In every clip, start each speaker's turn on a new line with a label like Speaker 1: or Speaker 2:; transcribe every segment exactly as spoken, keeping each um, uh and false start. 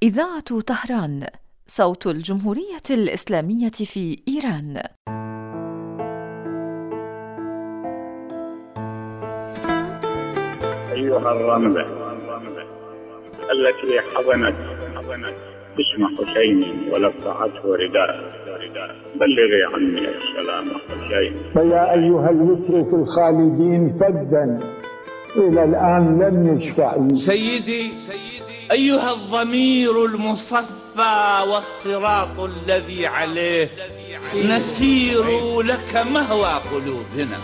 Speaker 1: إذاعة طهران، صوت الجمهورية الإسلامية في إيران.
Speaker 2: أيها الرملة التي حضنت اسم حسين ولفعته رداء، بلغي عني السلام حسين.
Speaker 3: فيا أيها الوتر في الخالدين فدا إلى الآن لم يشفع.
Speaker 4: سيدي أيها الضمير المصفى والصراط الذي عليه نسير لك مهوى قلوبنا.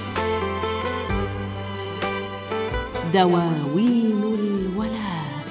Speaker 1: دواوين الولاء.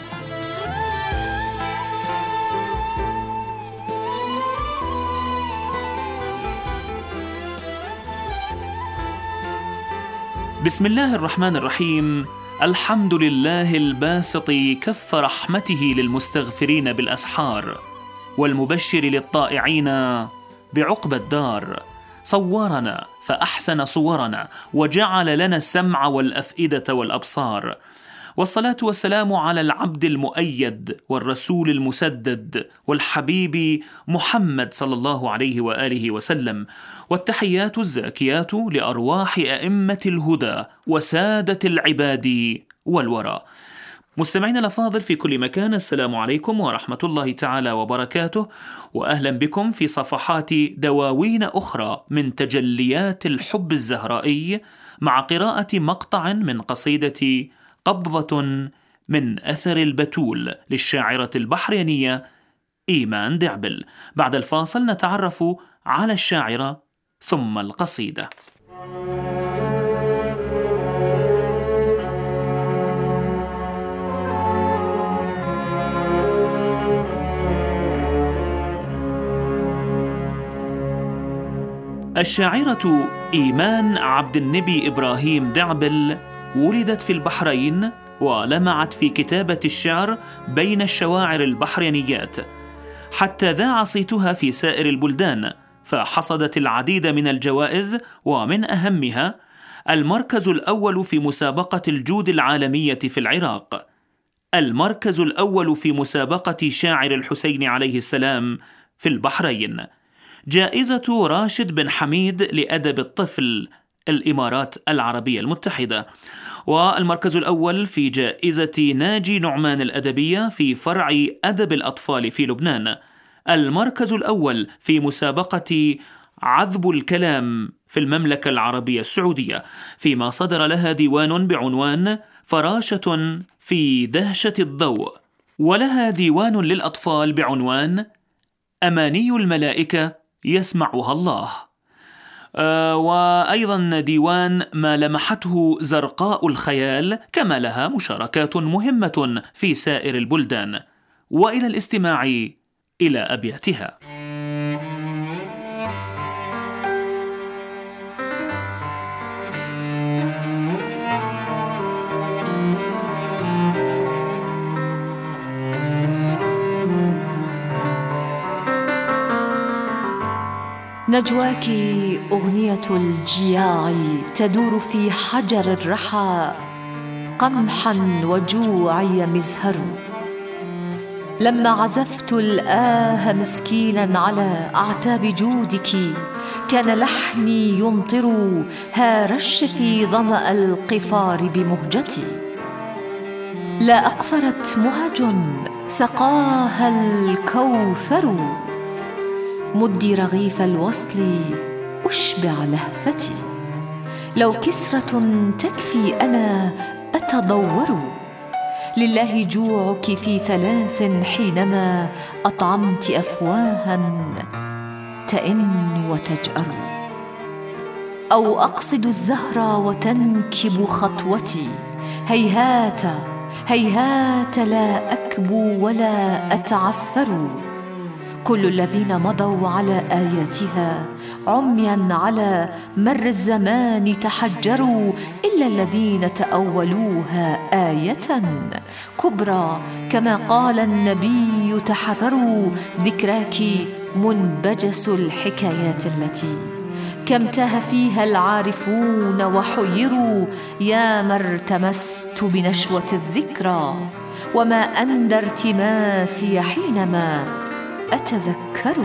Speaker 5: بسم الله الرحمن الرحيم. الحمد لله الباسط كف رحمته للمستغفرين بالأسحار، والمبشر للطائعين بعقبى الدار. صورنا فأحسن صورنا، وجعل لنا السمع والأفئدة والأبصار. والصلاة والسلام على العبد المؤيد والرسول المسدد والحبيب محمد صلى الله عليه وآله وسلم، والتحيات الزاكيات لأرواح أئمة الهدى وسادة العباد والورى. مستمعينا الأفاضل في كل مكان، السلام عليكم ورحمة الله تعالى وبركاته، وأهلا بكم في صفحات دواوين أخرى من تجليات الحب الزهرائي، مع قراءة مقطع من قصيدة قبضة من أثر البتول للشاعرة البحرينية إيمان دعبل. بعد الفاصل نتعرف على الشاعرة ثم القصيدة. الشاعرة إيمان عبد النبي إبراهيم دعبل ولدت في البحرين، ولمعت في كتابة الشعر بين الشواعر البحرينيات، حتى ذاع صيتها في سائر البلدان، فحصدت العديد من الجوائز، ومن أهمها المركز الأول في مسابقة الجود العالمية في العراق، المركز الأول في مسابقة شاعر الحسين عليه السلام في البحرين، جائزة راشد بن حميد لأدب الطفل الإمارات العربية المتحدة، والمركز الأول في جائزة ناجي نعمان الأدبية في فرع أدب الأطفال في لبنان، المركز الأول في مسابقة عذب الكلام في المملكة العربية السعودية، فيما صدر لها ديوان بعنوان فراشة في دهشة الضوء، ولها ديوان للأطفال بعنوان أماني الملائكة يسمعها الله، آه وأيضا ديوان ما لمحته زرقاء الخيال، كما لها مشاركات مهمة في سائر البلدان. وإلى الاستماع إلى أبياتها.
Speaker 1: نجواك أغنية الجياع تدور في حجر الرحى، قمحا وجوعي مزهر. لما عزفت الآه مسكينا على أعتاب جودك، كان لحني يمطر هارش في ظمأ القفار بمهجتي. لا أقفرت مهج سقاها الكوثر، مدي رغيف الوصل أشبع لهفتي. لو كسرة تكفي أنا أتضور، لله جوعك في ثلاث حينما أطعمت أفواها تئن وتجأر. أو أقصد الزهر وتنكب خطوتي، هيهات هيهات لا أكبو ولا أتعثر. كل الذين مضوا على آياتها عميا على مر الزمان تحجروا، إلا الذين تأولوها آية كبرى كما قال النبي تحذروا. ذكراك منبجس الحكايات التي كم تاه فيها العارفون وحيروا. يا ما ارتمست بنشوة الذكرى وما أندى ارتماسي حينما أتذكر.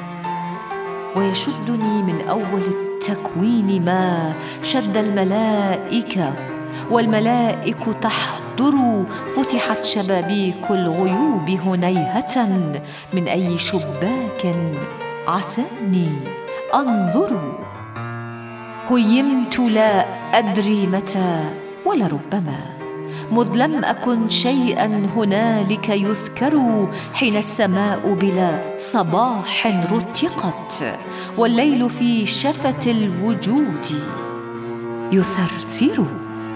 Speaker 1: ويشدني من أول التكوين ما شد الملائكة، والملائك تحضر. فتحت شبابيك الغيوب هنيهة، من أي شباك عساني أنظر. هيمت لا أدري متى ولربما، مذ لم أكن شيئا هنالك يذكر، حين السماء بلا صباح رتقت، والليل في شفة الوجود يثرثر.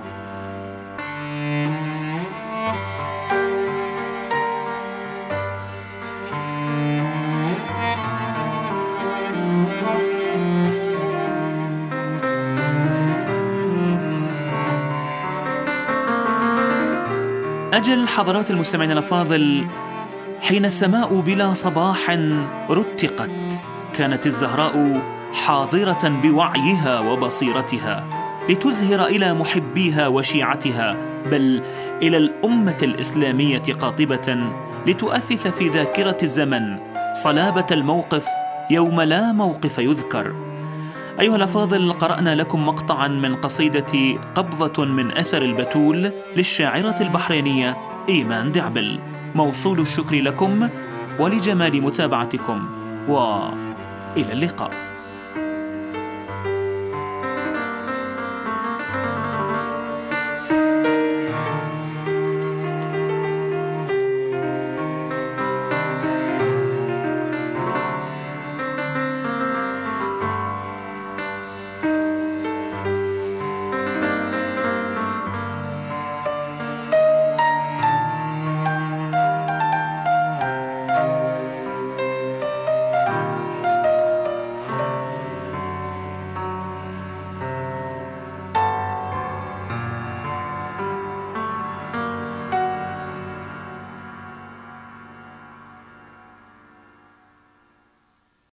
Speaker 5: أجل حضرات المستمعين الأفاضل، حين السماء بلا صباح رتقت، كانت الزهراء حاضرة بوعيها وبصيرتها لتزهر إلى محبيها وشيعتها، بل إلى الأمة الإسلامية قاطبة، لتؤثث في ذاكرة الزمن صلابة الموقف يوم لا موقف يذكر. أيها الأفاضل، قرأنا لكم مقطعا من قصيدة قبضة من أثر البتول للشاعرة البحرينية إيمان دعبل. موصول الشكر لكم ولجمال متابعتكم، وإلى اللقاء.